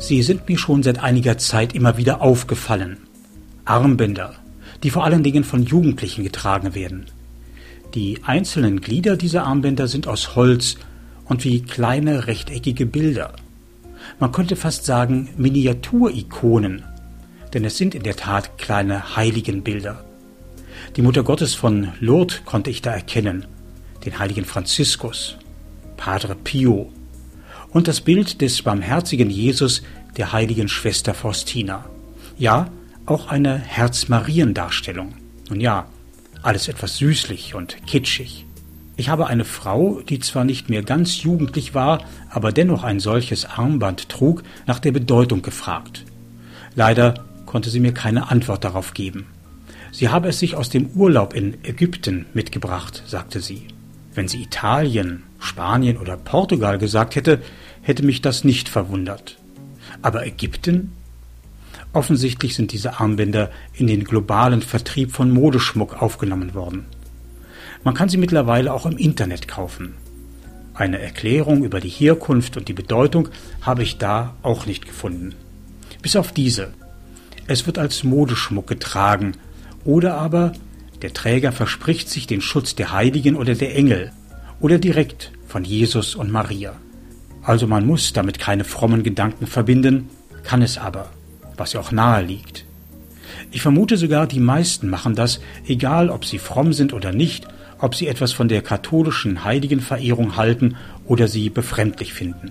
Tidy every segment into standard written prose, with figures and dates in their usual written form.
Sie sind mir schon seit einiger Zeit immer wieder aufgefallen. Armbänder, die vor allen Dingen von Jugendlichen getragen werden. Die einzelnen Glieder dieser Armbänder sind aus Holz und wie kleine rechteckige Bilder. Man könnte fast sagen Miniaturikonen, denn es sind in der Tat kleine Heiligenbilder. Die Mutter Gottes von Lourdes konnte ich da erkennen, den heiligen Franziskus, Padre Pio und das Bild des barmherzigen Jesus der heiligen Schwester Faustina. Ja, auch eine Herz-Marien-Darstellung. Nun ja, alles etwas süßlich und kitschig. Ich habe eine Frau, die zwar nicht mehr ganz jugendlich war, aber dennoch ein solches Armband trug, nach der Bedeutung gefragt. Leider konnte sie mir keine Antwort darauf geben. Sie habe es sich aus dem Urlaub in Ägypten mitgebracht, sagte sie. Wenn sie Italien, Spanien oder Portugal gesagt hätte, hätte mich das nicht verwundert. Aber Ägypten? Offensichtlich sind diese Armbänder in den globalen Vertrieb von Modeschmuck aufgenommen worden. Man kann sie mittlerweile auch im Internet kaufen. Eine Erklärung über die Herkunft und die Bedeutung habe ich da auch nicht gefunden. Bis auf diese. Es wird als Modeschmuck getragen, oder aber der Träger verspricht sich den Schutz der Heiligen oder der Engel oder direkt von Jesus und Maria. Also man muss damit keine frommen Gedanken verbinden, kann es aber, was ja auch nahe liegt. Ich vermute sogar, die meisten machen das, egal ob sie fromm sind oder nicht, ob sie etwas von der katholischen Heiligenverehrung halten oder sie befremdlich finden.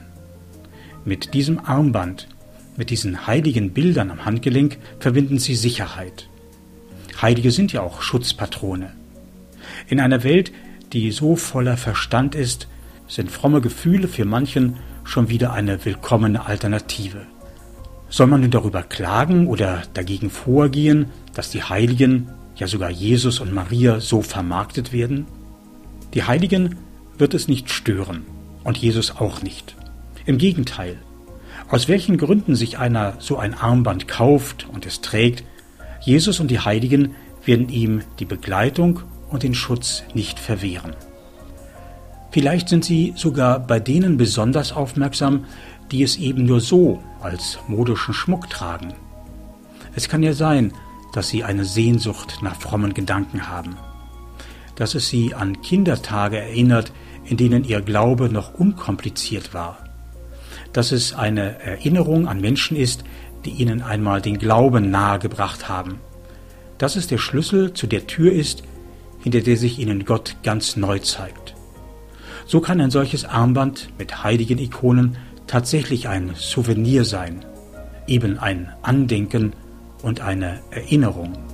Mit diesem Armband, mit diesen heiligen Bildern am Handgelenk verbinden sie Sicherheit. Heilige sind ja auch Schutzpatrone. In einer Welt, die so voller Verstand ist, sind fromme Gefühle für manchen schon wieder eine willkommene Alternative. Soll man nun darüber klagen oder dagegen vorgehen, dass die Heiligen, ja sogar Jesus und Maria, so vermarktet werden? Die Heiligen wird es nicht stören und Jesus auch nicht. Im Gegenteil, aus welchen Gründen sich einer so ein Armband kauft und es trägt, Jesus und die Heiligen werden ihm die Begleitung und den Schutz nicht verwehren. Vielleicht sind sie sogar bei denen besonders aufmerksam, die es eben nur so als modischen Schmuck tragen. Es kann ja sein, dass sie eine Sehnsucht nach frommen Gedanken haben, dass es sie an Kindertage erinnert, in denen ihr Glaube noch unkompliziert war, dass es eine Erinnerung an Menschen ist, die ihnen einmal den Glauben nahegebracht haben, dass es der Schlüssel zu der Tür ist, hinter der sich ihnen Gott ganz neu zeigt. So kann ein solches Armband mit heiligen Ikonen tatsächlich ein Souvenir sein, eben ein Andenken und eine Erinnerung.